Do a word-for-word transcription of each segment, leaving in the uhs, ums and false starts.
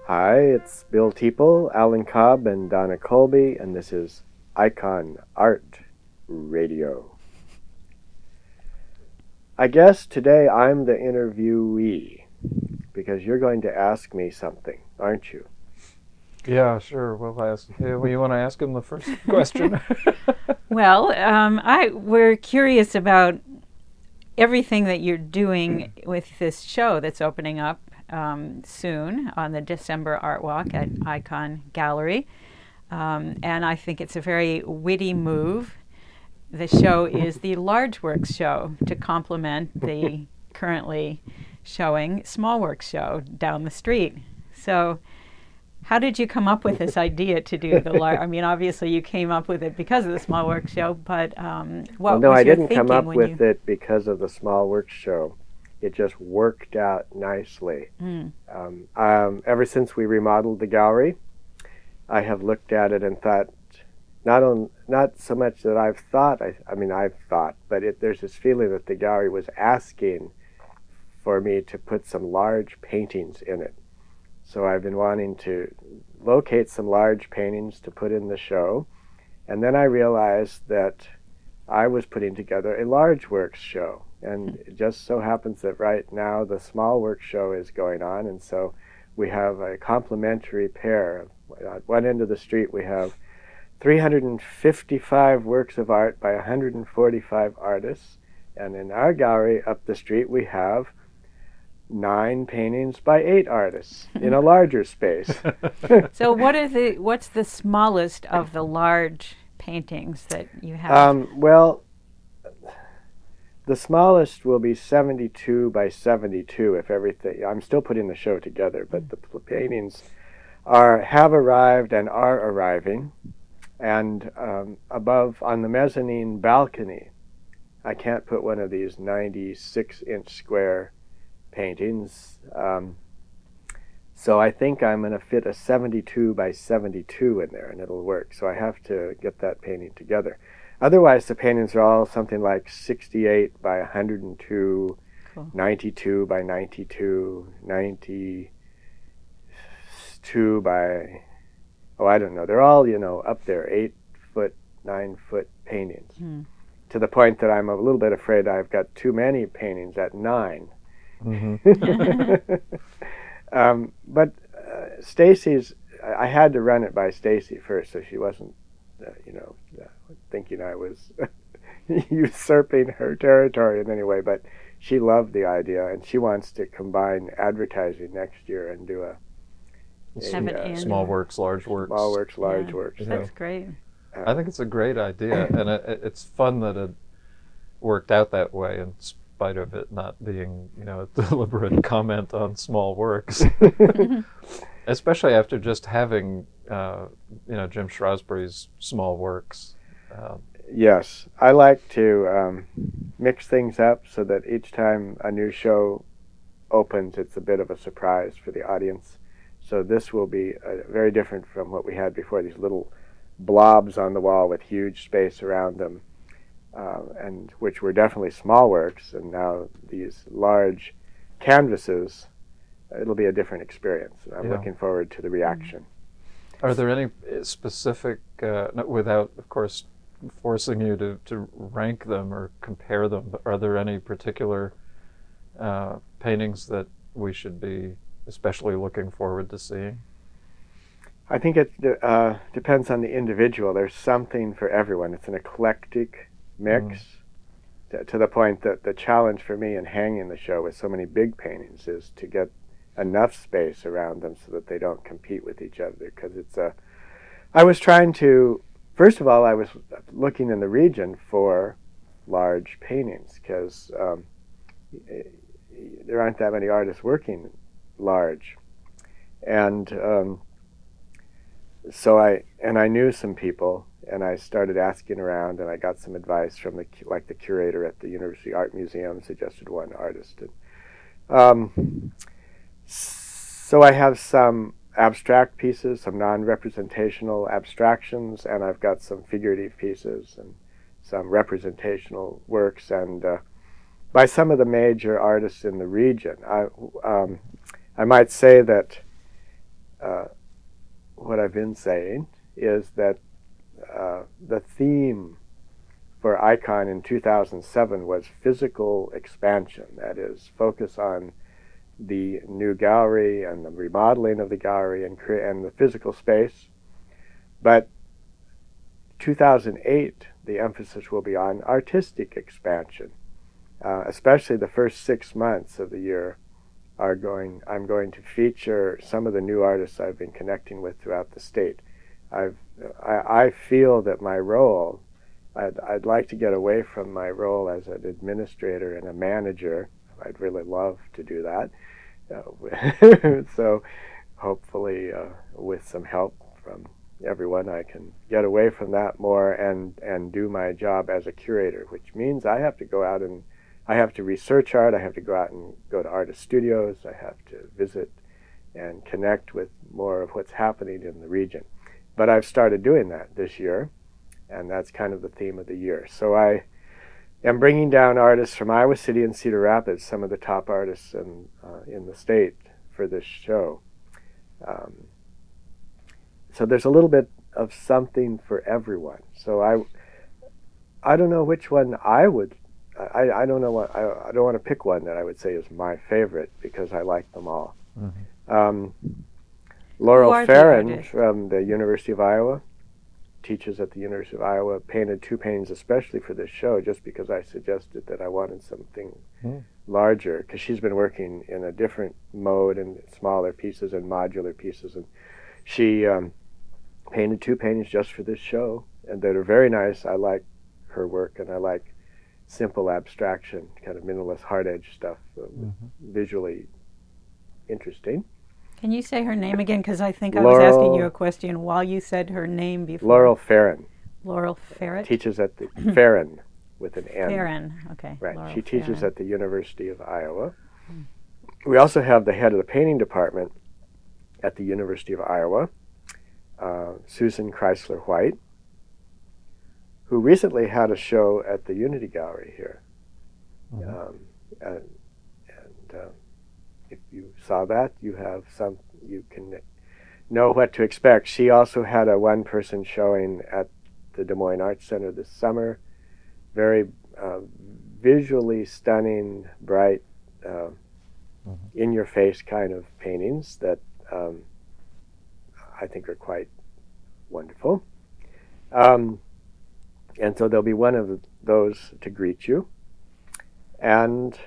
Hi, it's Bill Teeple, Alan Cobb, and Donna Colby, and this is Icon Art Radio. I guess today I'm the interviewee, because you're going to ask me something, aren't you? Yeah, sure. We'll ask. Yeah, well, you want to ask him the first question? Well, um, I we're curious about everything that you're doing with this show that's opening up um, soon on the December Art Walk at Icon Gallery. Um, and I think it's a very witty move. The show is the Large Works show to complement the currently showing Small Works show down the street. So how did you come up with this idea to do the large? I mean, obviously you came up with it because of the Small Works show, but um, what well, no, was I your didn't thinking come up when with you... it because of the Small Works show. It just worked out nicely. Mm. Um, um, ever since we remodeled the gallery, I have looked at it and thought, not on, not so much that I've thought, I, I mean, I've thought, but it, there's this feeling that the gallery was asking for me to put some large paintings in it. So I've been wanting to locate some large paintings to put in the show. And then I realized that I was putting together a Large Works show. And it just so happens that right now the Small Works show is going on. And so we have a complementary pair. At one end of the street we have three hundred fifty-five works of art by one hundred forty-five artists. And in our gallery up the street we have nine paintings by eight artists in a larger space. So what are the what's the smallest of the large paintings that you have? Um, well, the smallest will be seventy-two by seventy-two if everything, I'm still putting the show together, but the p- paintings are have arrived and are arriving. And um, above on the mezzanine balcony, I can't put one of these ninety-six inch square paintings. Um, so I think I'm going to fit a seventy-two by seventy-two in there and it'll work. So I have to get that painting together. Otherwise, the paintings are all something like sixty-eight by one hundred two, cool. ninety-two by ninety-two, ninety-two by, oh, I don't know. They're all, you know, up there, eight foot, nine foot paintings. Hmm. To the point that I'm a little bit afraid I've got too many paintings at nine. Mm-hmm. um, but uh, Stacy's, I had to run it by Stacy first, so she wasn't, uh, you know, uh, thinking I was usurping her territory in any way. But she loved the idea, and she wants to combine advertising next year and do a, a, a uh, Small Works, Large Works. Small Works, Large yeah, Works. That's so. great. Uh, I think it's a great idea, and it, it's fun that it worked out that way. And spite of it not being, you know, a deliberate comment on Small Works, especially after just having, uh, you know, Jim Shrewsbury's Small Works. Uh, yes, I like to um, mix things up so that each time a new show opens, it's a bit of a surprise for the audience. So this will be uh, very different from what we had before, these little blobs on the wall with huge space around them. Uh, and which were definitely small works, and now these large canvases, it'll be a different experience. I'm yeah. looking forward to the reaction. Are there any specific, uh, no, without, of course, forcing you to, to rank them or compare them, but are there any particular uh, paintings that we should be especially looking forward to seeing? I think it uh, depends on the individual. There's something for everyone. It's an eclectic mix, mm. to, to the point that the challenge for me in hanging the show with so many big paintings is to get enough space around them so that they don't compete with each other. Because it's a, I was trying to, first of all, I was looking in the region for large paintings because um, there aren't that many artists working large, and um, so I and I knew some people. And I started asking around, and I got some advice from the like the curator at the University Art Museum suggested one artist. And, um, so I have some abstract pieces, some non-representational abstractions, and I've got some figurative pieces and some representational works, and uh, by some of the major artists in the region. I, um, I might say that uh, what I've been saying is that uh, the theme for ICON in two thousand seven was physical expansion. That is, focus on the new gallery and the remodeling of the gallery and, cre- and the physical space. But two thousand eight, the emphasis will be on artistic expansion, uh, especially the first six months of the year. Are going. I'm going to feature some of the new artists I've been connecting with throughout the state. I've. I, I feel that my role. I'd, I'd like to get away from my role as an administrator and a manager. I'd really love to do that. Uh, so, hopefully, uh, with some help from everyone, I can get away from that more and and do my job as a curator, which means I have to go out and. I have to research art, I have to go out and go to artist studios, I have to visit and connect with more of what's happening in the region. But I've started doing that this year, and that's kind of the theme of the year. So I am bringing down artists from Iowa City and Cedar Rapids, some of the top artists in, uh, in the state for this show. Um, so there's a little bit of something for everyone. So I, I don't know which one I would I, I don't know what I, I don't want to pick one that I would say is my favorite because I like them all. Mm-hmm. Um, Laurel Farron from the University of Iowa teaches at the University of Iowa, painted two paintings especially for this show just because I suggested that I wanted something mm. larger, because she's been working in a different mode and smaller pieces and modular pieces, and she um, painted two paintings just for this show, and that are very nice. I like her work, and I like simple abstraction, kind of minimalist, hard edge stuff, uh, mm-hmm. visually interesting. Can you say her name again? Because I think I Laurel, was asking you a question while you said her name before. Laurel Farron. Laurel Farron? Teaches at the, Farron with an N. Farron, okay. Right, Laurel she teaches Farron. at the University of Iowa. Mm. We also have the head of the painting department at the University of Iowa, uh, Susan Chrysler White, who recently had a show at the Unity Gallery here. Mm-hmm. Um, and and uh, if you saw that, you have some, you can know what to expect. She also had a one-person showing at the Des Moines Arts Center this summer. Very uh, visually stunning, bright, uh, mm-hmm. in-your-face kind of paintings that um, I think are quite wonderful. Um, And so there'll be one of those to greet you. And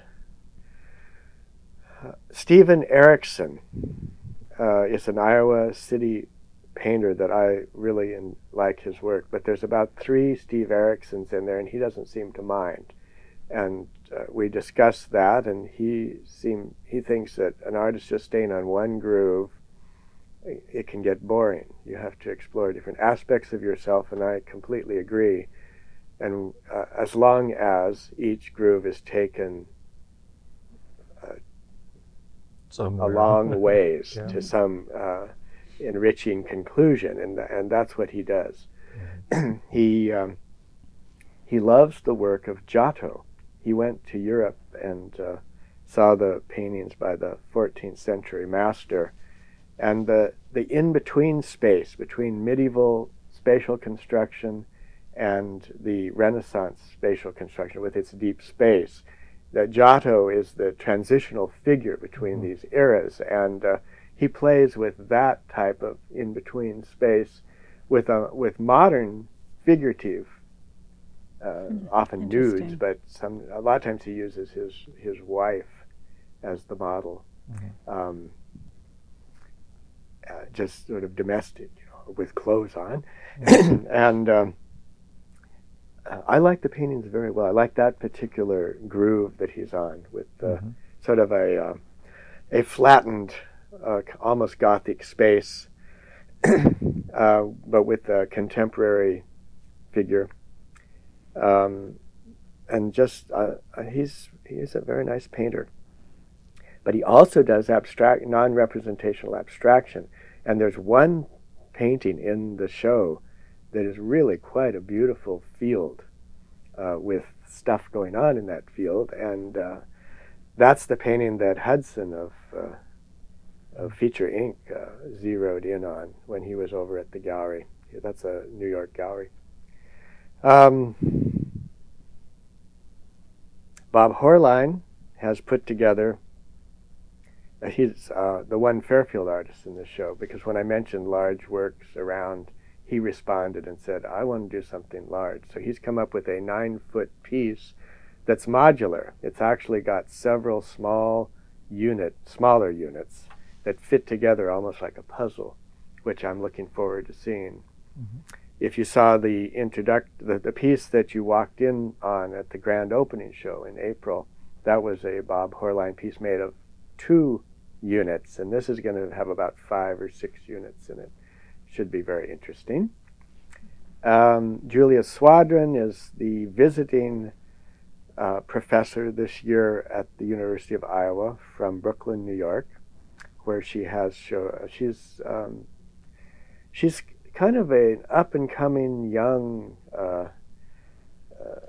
uh, Stephen Erickson uh, is an Iowa City painter that I really in, like his work. But there's about three Steve Ericksons in there, and he doesn't seem to mind. And uh, we discussed that, and he seem he thinks that an artist just staying on one groove, it, it can get boring. You have to explore different aspects of yourself, and I completely agree. And uh, as long as each groove is taken uh, a long ways yeah. to some uh, enriching conclusion, and and that's what he does. Mm-hmm. he um, he loves the work of Giotto. He went to Europe and uh, saw the paintings by the fourteenth century master, and the the in-between space between medieval spatial construction and the Renaissance spatial construction with its deep space. That Giotto is the transitional figure between mm-hmm. these eras, and uh, he plays with that type of in-between space with a, with modern figurative, uh, mm, often nudes, but some a lot of times he uses his his wife as the model, mm-hmm. um, uh, just sort of domestic, you know, with clothes on, mm-hmm. and. Um, Uh, I like the paintings very well. I like that particular groove that he's on with uh, mm-hmm. sort of a uh, a flattened, uh, almost Gothic space, uh, but with a contemporary figure. Um, and just uh, he's he's a very nice painter. But he also does abstract, non-representational abstraction. And there's one painting in the show that is really quite a beautiful field uh, with stuff going on in that field, and uh, that's the painting that Hudson of uh, of Feature Incorporated uh, zeroed in on when he was over at the gallery. That's a New York gallery. Um, Bob Horline has put together, uh, he's uh, the one Fairfield artist in this show, because when I mentioned large works around, he responded and said, I want to do something large. So he's come up with a nine-foot piece that's modular. It's actually got several small unit, smaller units that fit together almost like a puzzle, which I'm looking forward to seeing. Mm-hmm. If you saw the introduct the, the piece that you walked in on at the grand opening show in April, that was a Bob Horline piece made of two units, and this is going to have about five or six units in it. Should be very interesting. Um, Julia Swadron is the visiting uh, professor this year at the University of Iowa from Brooklyn, New York, where she has show. She's um, she's kind of an up-and-coming young uh, uh,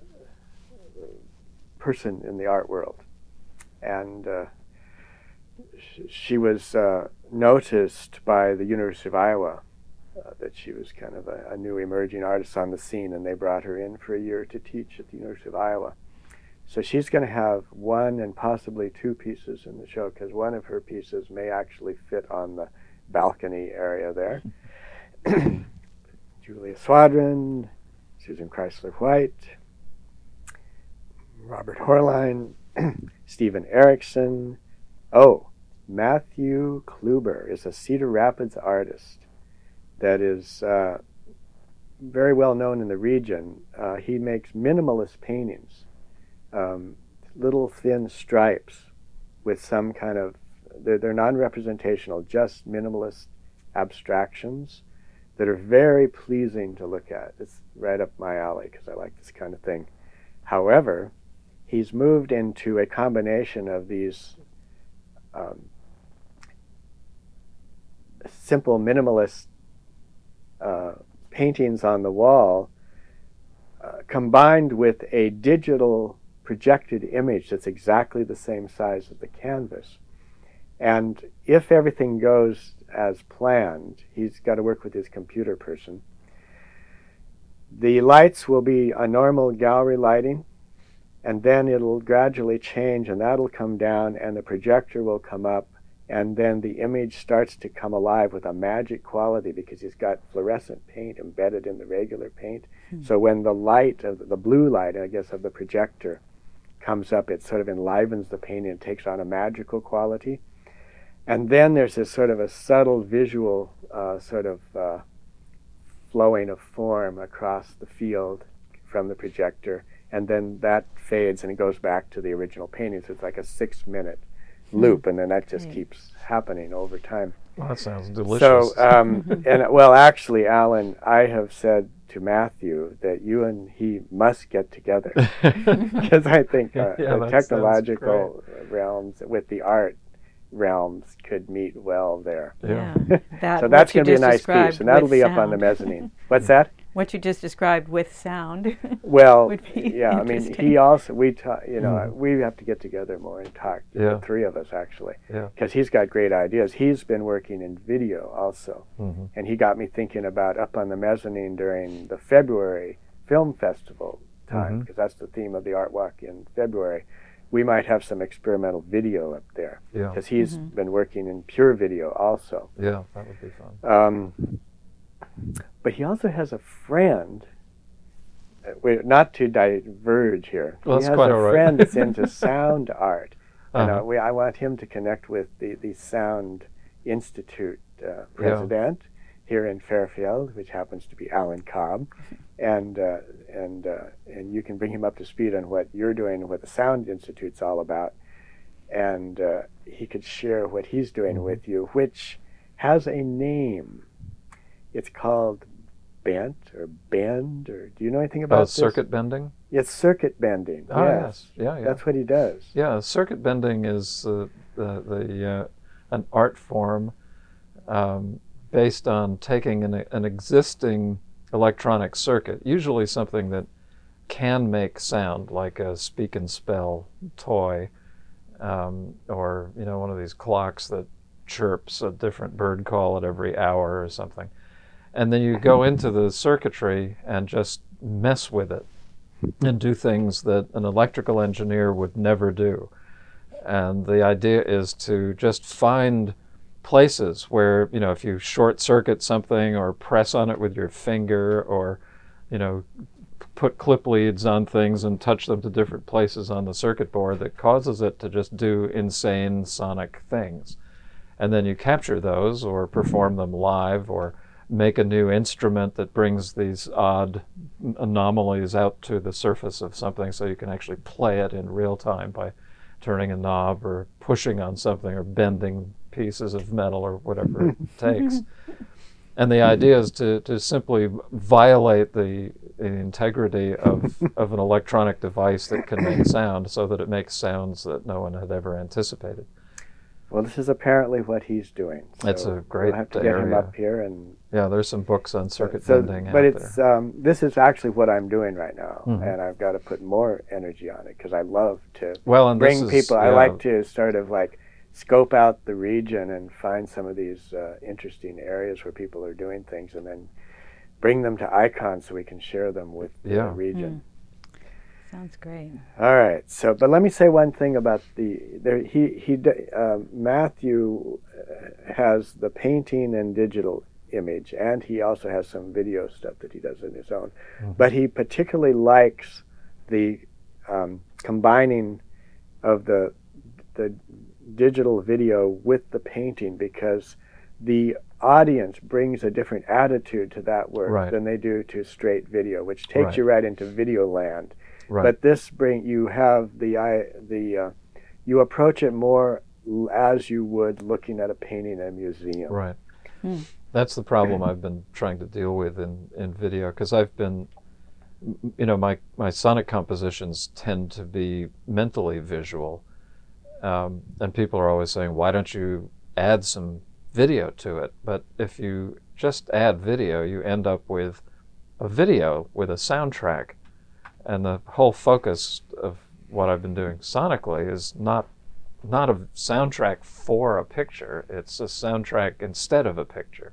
person in the art world, and uh, sh- she was uh, noticed by the University of Iowa uh, that she was kind of a, a new emerging artist on the scene, and they brought her in for a year to teach at the University of Iowa. So she's going to have one and possibly two pieces in the show, because one of her pieces may actually fit on the balcony area there. Julia Swadron, Susan Chrysler White, Robert Horline, Stephen Erickson. Oh, Matthew Kluber is a Cedar Rapids artist that is uh, very well known in the region. Uh, he makes minimalist paintings, um, little thin stripes with some kind of, they're, they're non-representational, just minimalist abstractions that are very pleasing to look at. It's right up my alley because I like this kind of thing. However, he's moved into a combination of these um, simple minimalist uh, paintings on the wall uh, combined with a digital projected image that's exactly the same size as the canvas. And if everything goes as planned, he's got to work with his computer person. The lights will be a normal gallery lighting, and then it'll gradually change, and that'll come down, and the projector will come up, and then the image starts to come alive with a magic quality because he's got fluorescent paint embedded in the regular paint. Hmm. So when the light, of the blue light, I guess, of the projector comes up, it sort of enlivens the painting and takes on a magical quality. And then there's this sort of a subtle visual uh, sort of uh, flowing of form across the field from the projector, and then that fades and it goes back to the original painting. So it's like a six-minute mm. loop, and then that just mm. keeps happening over time. Well, that sounds delicious. So, um, and well, actually, Alan, I have said to Matthew that you and he must get together because I think uh, yeah, the technological realms with the art realms could meet well there. Yeah, that, so that's going to be a nice piece, and that'll be sound. Up on the mezzanine. What's that? What you just described with sound. Well, yeah, I mean, he also we ta- you know mm. we have to get together more and talk. Yeah. The three of us actually, because yeah. he's got great ideas. He's been working in video also, mm-hmm. and he got me thinking about up on the mezzanine during the February film festival time, because mm-hmm. that's the theme of the Art Walk in February. We might have some experimental video up there, because yeah. he's mm-hmm. been working in pure video also. Yeah, that would be fun. Um, but he also has a friend, uh, wait, not to diverge here, well, he has quite a all right. friend that's into sound art. Uh-huh. And uh, we, I want him to connect with the, the Sound Institute uh, president yeah. here in Fairfield, which happens to be Alan Cobb. And uh, and uh, and you can bring him up to speed on what you're doing and what the Sound Institute's all about, and uh, he could share what he's doing mm-hmm. with you, which has a name. It's called Bent or Bend, or do you know anything about uh, this? Circuit bending? It's circuit bending. Oh, yes. yes, yeah, yeah. That's what he does. Yeah, circuit bending is uh, the the uh, an art form um, based on taking an an existing electronic circuit, usually something that can make sound, like a speak and spell toy, um, or you know, one of these clocks that chirps, a different bird call at every hour or something. And then you go into the circuitry and just mess with it and do things that an electrical engineer would never do. And the idea is to just find places where, you know, if you short circuit something or press on it with your finger or, you know, put clip leads on things and touch them to different places on the circuit board, that causes it to just do insane sonic things. And then you capture those or perform them live or make a new instrument that brings these odd anomalies out to the surface of something so you can actually play it in real time by turning a knob or pushing on something or bending pieces of metal or whatever it takes. And the idea is to, to simply violate the, the integrity of, of an electronic device that can make sound so that it makes sounds that no one had ever anticipated. Well, this is apparently what he's doing. So it's a great we'll have to area. get him up here. And yeah, there's some books on circuit so, bending but out it's, there. um, this is actually what I'm doing right now, Mhm. and I've got to put more energy on it because I love to well, and bring this is, people. I yeah, like to sort of like scope out the region and find some of these uh, interesting areas where people are doing things, and then bring them to Icon so we can share them with the Yeah. region. Mm. Sounds great. All right. So, but let me say one thing about the there. He he d- um, Matthew uh, has the painting and digital image, and he also has some video stuff that he does in his own. Mm-hmm. But he particularly likes the um, combining of the the digital video with the painting because the audience brings a different attitude to that work Right. than they do to straight video, which takes Right. you right into video land. Right. But this bring you have the I the uh, you approach it more l- as you would looking at a painting in a museum. Right. Hmm. That's the problem I've been trying to deal with in, in video, because I've been, m- you know, my, my sonic compositions tend to be mentally visual. Um, and people are always saying, why don't you add some video to it? But if you just add video, you end up with a video with a soundtrack. And the whole focus of what I've been doing sonically is not not a soundtrack for a picture. It's a soundtrack instead of a picture.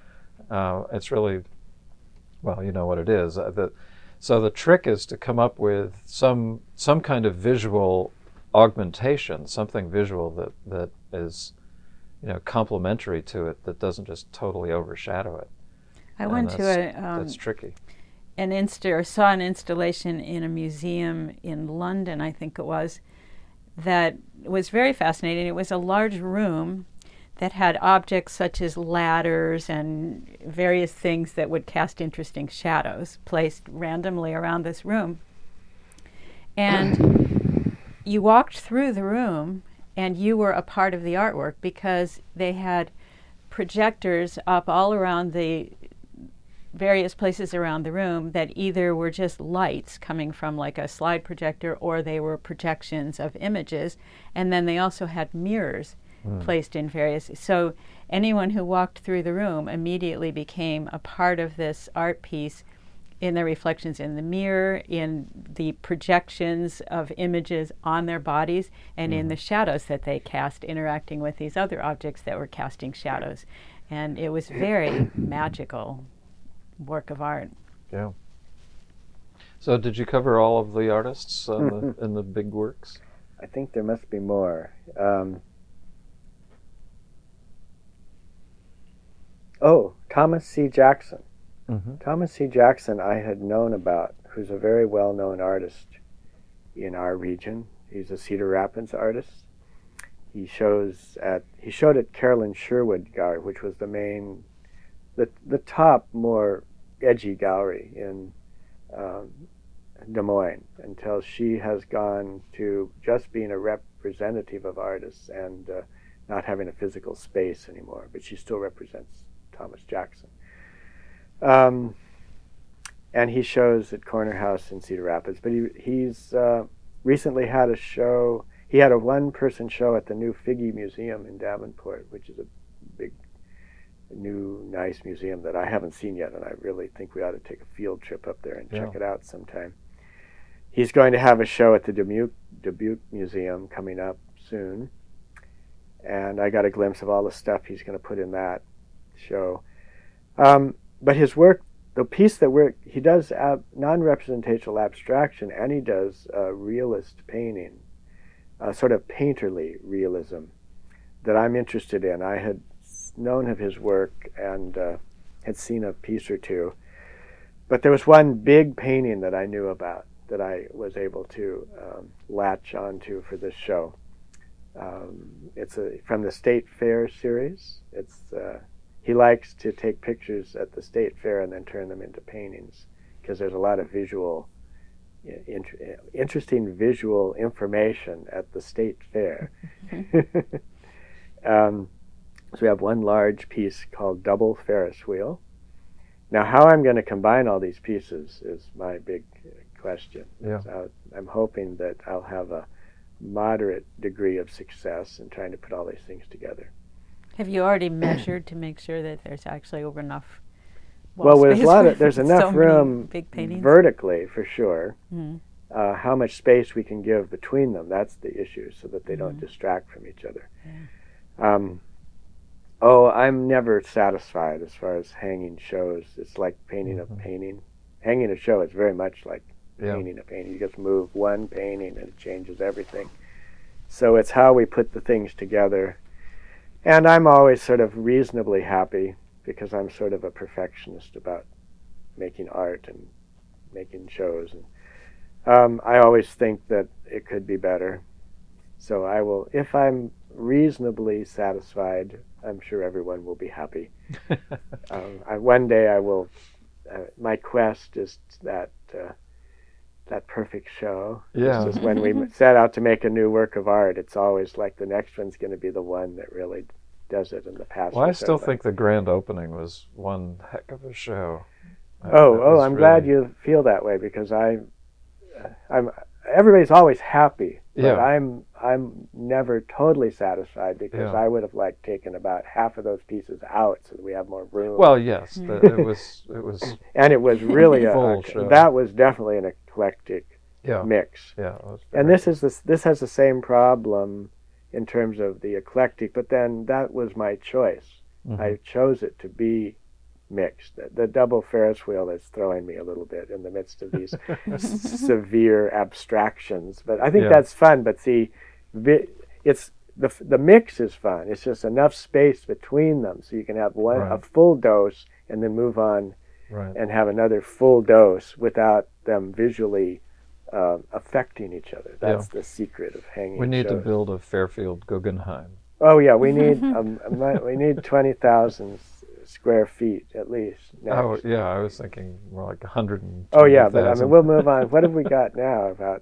Uh, it's really, well, you know what it is. Uh, the, so the trick is to come up with some some kind of visual augmentation, something visual that, that is, you know, complementary to it, that doesn't just totally overshadow it. I And went to that's- a um, that's tricky. an insta or saw an installation in a museum in London, I think it was, that was very fascinating. It was a large room that had objects such as ladders and various things that would cast interesting shadows placed randomly around this room. And you walked through the room and you were a part of the artwork because they had projectors up all around the various places around the room that either were just lights coming from like a slide projector or they were projections of images, and then they also had mirrors mm. placed in various, so anyone who walked through the room immediately became a part of this art piece in their reflections in the mirror, in the projections of images on their bodies, and mm. in the shadows that they cast interacting with these other objects that were casting shadows. And it was very magical work of art. Yeah. So did you cover all of the artists on mm-hmm. the, in the big works? I think there must be more. Um, oh, Thomas C. Jackson. Mm-hmm. Thomas C. Jackson I had known about, who's a very well-known artist in our region. He's a Cedar Rapids artist. He shows at he showed at Carolyn Sherwood Gallery, which was the main, the the top more edgy gallery in um, Des Moines, until she has gone to just being a representative of artists and uh, not having a physical space anymore. But she still represents Thomas Jackson. Um, and he shows at Corner House in Cedar Rapids. But he he's uh, recently had a show. He had a one-person show at the new Figge Museum in Davenport, which is a big, new, nice museum that I haven't seen yet, and I really think we ought to take a field trip up there and yeah. check it out sometime. He's going to have a show at the Dubuque, Dubuque Museum coming up soon. and I got a glimpse of all the stuff he's going to put in that show. Um, but his work, the piece that we're, he does ab, non-representational abstraction, and he does uh, realist painting, uh, sort of painterly realism that I'm interested in. I had known of his work and uh, had seen a piece or two, but there was one big painting that I knew about that I was able to um, latch onto for this show. Um, it's a, from the State Fair series. It's uh, he likes to take pictures at the State Fair and then turn them into paintings because there's a lot of visual, in, interesting visual information at the State Fair. um, so we have one large piece called Double Ferris Wheel. Now, how I'm going to combine all these pieces is my big question. Yeah. So I'm hoping that I'll have a moderate degree of success in trying to put all these things together. Have you already measured to make sure that there's actually over enough wall Well, there's space a lot for of there's so enough many room big paintings? vertically for sure. Mm. Uh, how much space we can give between them, that's the issue, so that they Mm. don't distract from each other. Yeah. Um, oh, I'm never satisfied as far as hanging shows. It's like painting Mhm. a painting. Hanging a show is very much like Yeah. painting a painting. You just move one painting and it changes everything. So it's how we put the things together. And I'm always sort of reasonably happy because I'm sort of a perfectionist about making art and making shows. And um, I always think that it could be better. So I will, if I'm reasonably satisfied, I'm sure everyone will be happy. um, I, one day I will, uh, my quest is that uh, that perfect show. Yeah. It's just when we set out to make a new work of art, it's always like the next one's going to be the one that really does it in the past. Well, I was still sort of think the grand opening was one heck of a show. like, oh, That oh, was I'm glad really- you feel that way because I, uh, I'm. Everybody's always happy, but Yeah. I'm I'm never totally satisfied because Yeah. I would have liked taken about half of those pieces out so that we have more room. Well, yes, the, it was. It was. and it was really a, Full a show. that was definitely an eclectic Yeah. mix. Yeah. It was And very- this is this this has the same problem in terms of the eclectic, but then that was my choice. Mhm. I chose it to be mixed. The, the double Ferris wheel is throwing me a little bit in the midst of these s- severe abstractions, but I think Yeah. that's fun. But see, vi- it's the the mix is fun. It's just enough space between them so you can have one a Right. full dose and then move on Right. and have another full dose without them visually uh, affecting each other. That's the secret of hanging We need to shows. build a Fairfield Guggenheim. Oh yeah, we need um, a mi- we need twenty thousand square feet at least. Next. Oh yeah, I was thinking more like a hundred and. Oh yeah, but I mean we'll move on. What have we got now? About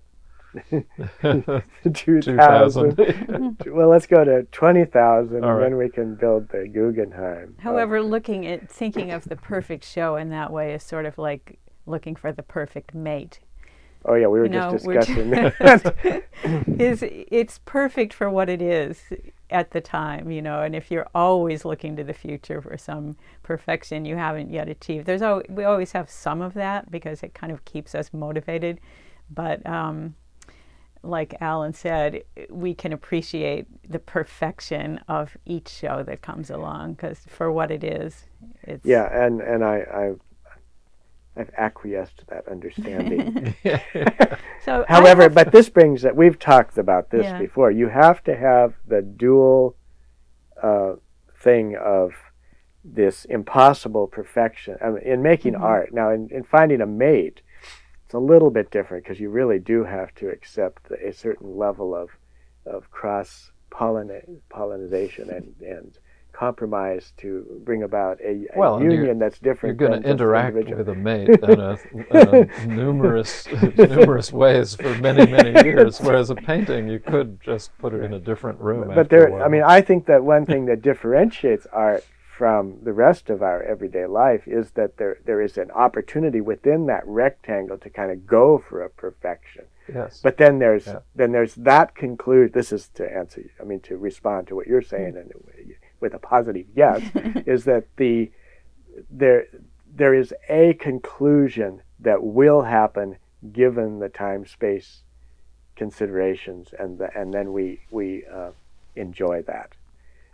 two thousand. Well, let's go to twenty thousand, All and right. then we can build the Guggenheim. However, looking at thinking of the perfect show in that way is sort of like looking for the perfect mate. Oh yeah, we were You know, just we're discussing ju- that. is it's perfect for what it is at the time, you know. And if you're always looking to the future for some perfection you haven't yet achieved, there's al- we always have some of that because it kind of keeps us motivated. But um, like Alan said, we can appreciate the perfection of each show that comes along because for what it is, it's Yeah, and and I I've, I've acquiesced to that understanding. So I However, have- but this brings that we've talked about this Yeah. before. You have to have the dual uh, thing of this impossible perfection I mean, in making Mhm. art. Now, in, in finding a mate, it's a little bit different because you really do have to accept a certain level of of cross pollination and and compromise to bring about a, a Well, and you're- union that's You're different. going than to just interact individual. with a mate in a, in a numerous numerous ways for many many years. Whereas a painting, you could just put it in a different room. But after there, a while. I mean, I think that one thing that differentiates art from the rest of our everyday life is that there there is an opportunity within that rectangle to kind of go for a perfection. yes, But then there's Yeah. then there's that conclude. This is to answer. I mean, to respond to what you're saying, and with a positive yes, is that the there there is a conclusion that will happen given the time space considerations, and the, and then we we uh, enjoy that.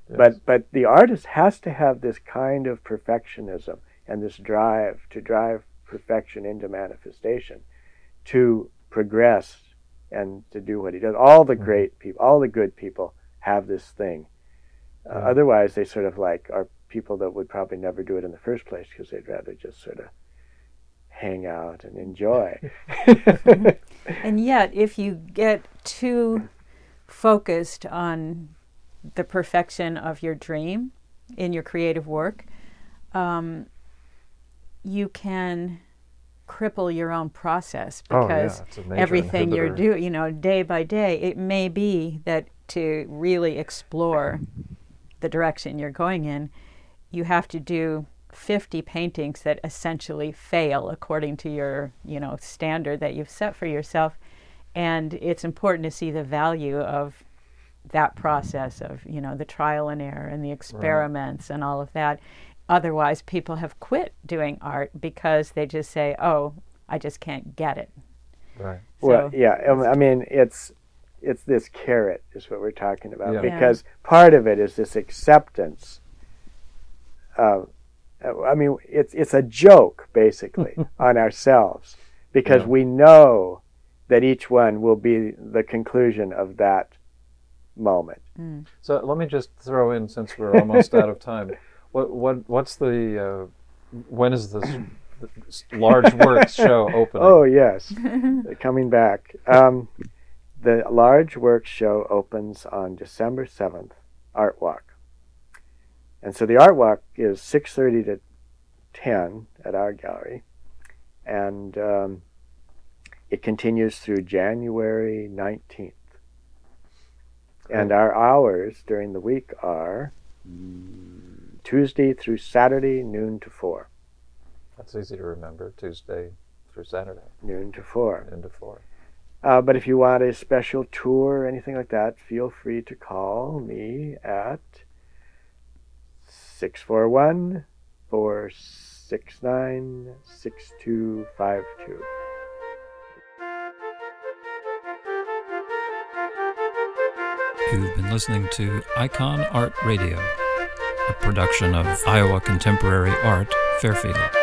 Yes. But but the artist has to have this kind of perfectionism and this drive to drive perfection into manifestation, to progress and to do what he does. All the great people, all the good people have this thing. Uh, Yeah. Otherwise, they sort of like are people that would probably never do it in the first place because they'd rather just sort of hang out and enjoy. And yet, if you get too focused on the perfection of your dream in your creative work, um, you can cripple your own process, Oh, yeah, because it's a major everything you're inhibitor. doing, you know, day by day, it may be that to really explore the direction you're going in, you have to do fifty paintings that essentially fail according to your, you know, standard that you've set for yourself. And it's important to see the value of that process of, you know, the trial and error and the experiments and all of that. Otherwise, people have quit doing art because they just say, oh, I just can't get it. Right. Well, So- yeah, um, I mean, it's it's this carrot is what we're talking about, Yeah. because part of it is this acceptance. Uh, I mean, it's it's a joke basically on ourselves, because Yeah. we know that each one will be the conclusion of that moment. Mm. So let me just throw in, since we're almost out of time, what what what's the uh, when is this large works show opening? Oh yes, coming back. Um, the large works show opens on December seventh, Art Walk. And so the Art Walk is six thirty to ten at our gallery, and um, it continues through January nineteenth. And Cool. our hours during the week are Tuesday through Saturday, noon to four. That's easy to remember. Tuesday through Saturday, Noon to four. into four. Uh, but if you want a special tour or anything like that, feel free to call me at six four one, four six nine, six two five two. You've been listening to Icon Art Radio, a production of Iowa Contemporary Art, Fairfield.